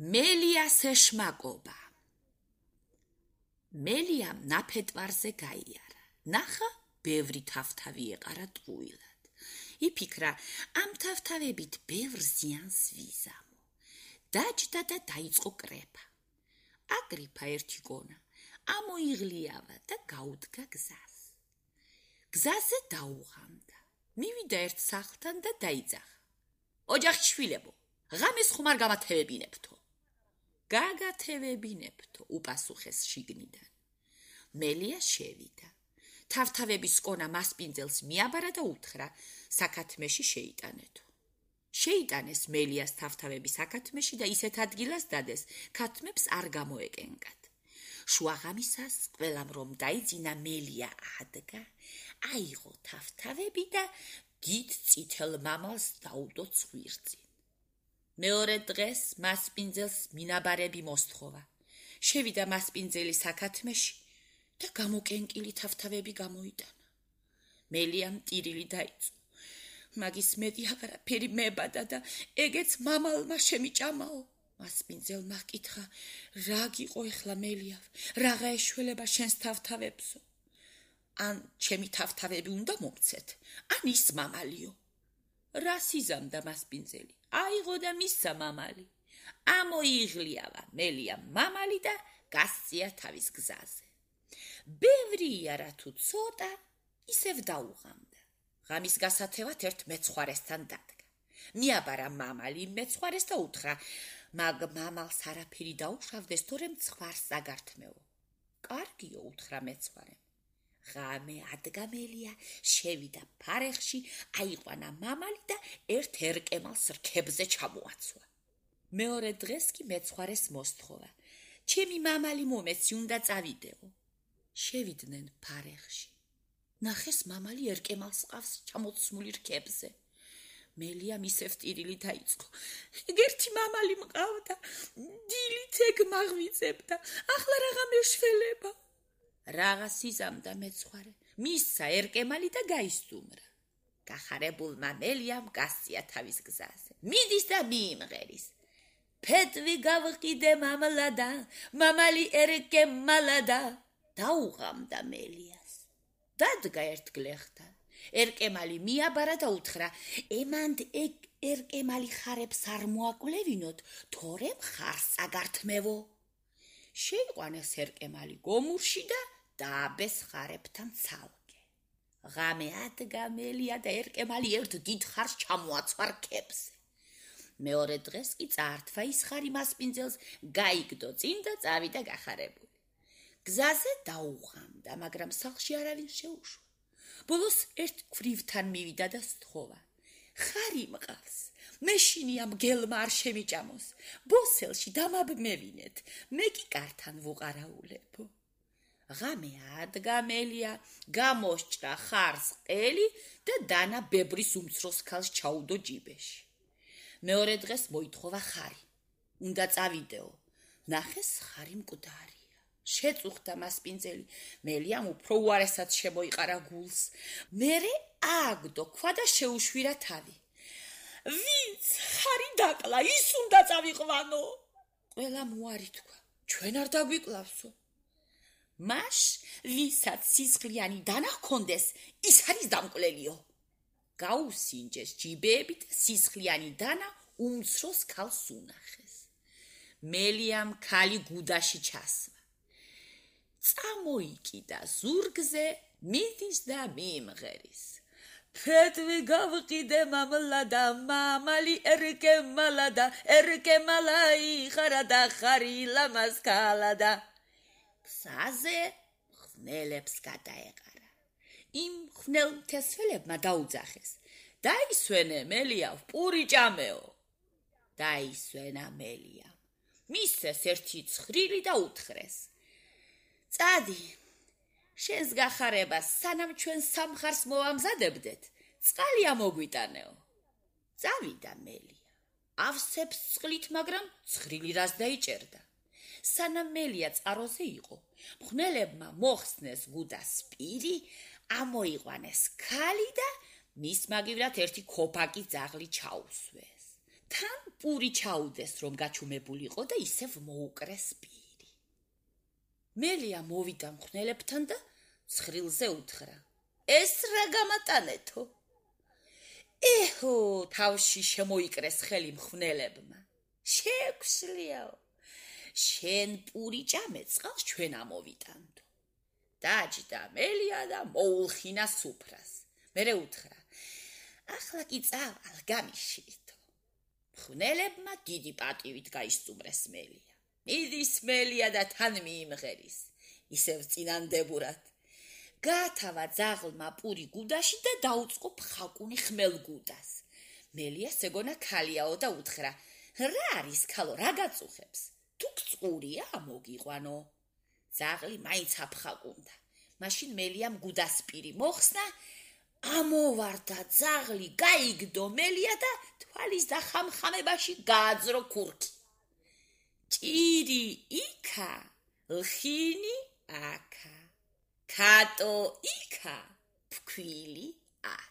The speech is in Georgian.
მელიას ეშმაკობა. მელიამ ნაფეტვარზე გაიარა. ნახა, ბევრი თავთავი ეყარა ტყუილად. იფიქრა, ამ თავთავებით ბევრ ზიანს ვიზამო. დაჯდა და დაიწყო კრეფა. აგრიფა ერთი გონა, ამოიღლიავა და გაუდგა გზას. გზაზე დაუღამდა. მივიდა ერთ სახლთან და დაიძახა. ოჯახი შვილებო, ღამეს ხომ არ გამათევებინებთო? გაგათევებინებთო, უპასუხეს შიგნიდან. მელია შევიდა. თავთავების კონა მასპინძელს მიაბარა და უთხრა, საქათმეში შეიტანეთო. შეიტანეს მელიას თავთავები საქათმეში და ისეთ ადგილას დადეს, ქათმებს არ გამოეკენკათ. შუაღამისას ყველამ რომ დაიძინა, მელია ადგა, აიღო თავთავები და დიდ წითელ მამალს დაუდო ცხვირწინ. მეორე დღეს მასპინძელს მინაბარები მოსთხოვა. შევიდა მასპინძელი საქათმეში და გამოკენკილი თავთავები გამოიტანა. მელიამ ტირილი დაიწყო. მაგის მეტი აღარაფერი მებადა და ეგეც მამალმა შემიჭამაო. მასპინძელმა ჰკითხა, რა გიყო ეხლა მელიავ, რაღა ეშველება შენს თავთავებსო? ან ჩემი თავთავები უნდა მომცეთ, ან ის მამალიო. რა სიზამდა მასპინძელი? აიღო და მისცა მამალი. ამოიღლიავა მელიამ მამალი და გასწია თავის გზაზე. ბევრი იარა თუ ცოტა, ისევ დაუღამდა. ღამის გასათევად ერთ მეცხვარესთან დადგა. მიაბარა მამალი მეცხვარეს და უთხრა, მაგ მამალს არაფერი დაუშავდეს, თორემ ცხვარს აგართმევო. კარგიო, უთხრა მეცხვარემ. ღამე ადგა მელია, შევიდა ფარეხში, აიყვანა მამალი და ერთ ერკემალს რქებზე ჩამოაცვა. მეორე დღეს კი მეცხვარეს მოსთხოვა. ჩემი მამალი მომეცი, უნდა წავიდეო. შევიდნენ ფარეხში. ნახეს მამალი ერკემალს ყავს ჩამოცმული რქებზე. მელიამ ისევ ტირილი დაიწყო. ერთი მამალი მყავდა, დილით ეგ მაღვიძებდა, ახლა რაღა მეშველება. რაღა სიზამდა მეცხვარე, მისცა ერკემალი და გაისტუმრა. გახარებულმა მელიამ გასწია თავის გზაზე. მიდის და მიიმღერის. ფეტვი გავყიდე მამლადა, მამალი ერკემალადა. დაუღამდა მელიას. დადგა ერთ გლეხთან. ერკემალი მიაბარა და უთხრა, ემანდ ეგ ერკემალი ხარებს არ მოაკვლევინოთ, თორემ ხარს აგართმევო. შეიყვანეს ერკემალი გომურში და დააბეს ხარებთან ცალკე. ღამე ადგა მელია და ერკემალი ერთ დიდ ხარს ჩამოაცვა რქებზე. მეორე დღეს კი წაართვა ის ხარი მასპინძელს, გაიგდო წინ და წავიდა გახარებული. გზაზე დაუღამდა, მაგრამ სახლში არავინ შეუშვა. ბოლოს ერთ ქვრივთან მივიდა და სთხოვა. ხარი მყავს, მეშინია მგელმა არ შემიჭამოს. ბოსელში დამაბმევინეთ, მე კი კართან ვუყარაულებო. ღამე ადგა მელია, გამოსჭრა ხარს ყელი და დანა ბებრის უმცროს ქალს ჩაუდო ჯიბეში. მეორე დღეს მოითხოვა ხარი. უნდა წავიდეო. ნახეს ხარი მკვდარია. შეწუხდა მასპინძელი. მელიამ უფრო უარესად შემოიყარა გულს. მერე ააგდო ქვა და შეუშვირა თავი. ვინც ხარი დაკლა, ის უნდა წავიყვანო. ყველა მოარი თქვა, ჩვენ არ დაგვიკლავსო. მას ვისაც სისხლიანი დანა ჰქონდეს, ის არის დამკვლელიო. გაუსინჯეს ჯიბეებით, სისხლიანი დანა უმცროს ქალს უნახეს. მელიამ ქალი გუდაში ჩასვა. წამოიკიდა ზურგზე, მიდის და მიიმღერის. ფეტვი გავყიდე მამლადა, მამალი ერკემალადა, ერკემალა იხარა და ხარი ლამაზ ქალადა. გზაზე ხვნელებს გადაეყარა. იმ ხვნელ მთესველებმა დაუძახეს. დაისვენე მელიავ, პური ჭამეო. დაისვენა მელიამ. მისცეს ერთი ცხრილი და უთხრეს. წადი, შენს გახარებას სანამ ჩვენ სამხარს მოვამზადებდეთ, წყალი ამოგვიტანეო. წავიდა მელია. ავსებს წყლით, მაგრამ ცხრილი რას დაიჭერდა. სანამ მელია წყაროზე იყო, მხნელებმა მოხსნეს გუდას პირი, ამოიყვანეს ქალი და მის მაგივრად ერთი ქოფაკი ძაღლი ჩაუსვეს. თან პური ჩაუდეს, რომ გაჩუმებულიყო და ისევ მოუკრეს პირი. მელია მოვიდა მხნელებთან და ცხრილზე უთხრა: ეს რა გამატანეთო? ეჰო, თავში შემოიკრეს ხელი მხნელებმა. შეგვსლიაო, შენ პური ჭამე, წყალს ჩვენ ამოვიტანთო. დაჯდა მელია და მოულხინა სუფრას. მერე უთხრა: ახლა კი წავალ, გამიშვითო. მხნელებმა დიდი პატივით გაისწუმრეს მელია. მიდის მელია და თან მიიმღერის, ისევ წინანდებურად. გაათავა ძაღლმა პური გუდაში და დაუწყო ფხაკუნი ხმელ გუდას. მელიას ეგონა ქალიაო და უთხრა: რა არის ქალო, რა გაწუხებს? თუ გწყურია, მოგიყვანო. ძაღლი მაინც აფხაკუნდა. მაშინ მელიამ გუდასპირი მოხსნა, ამოვარდა ძაღლი, გაიგდო მელია და თვალის დახამხამებაში გააძრო ქურქი. ჭირი იქა, ლხინი აქა, ქატო იქა, ფქვილი აქ.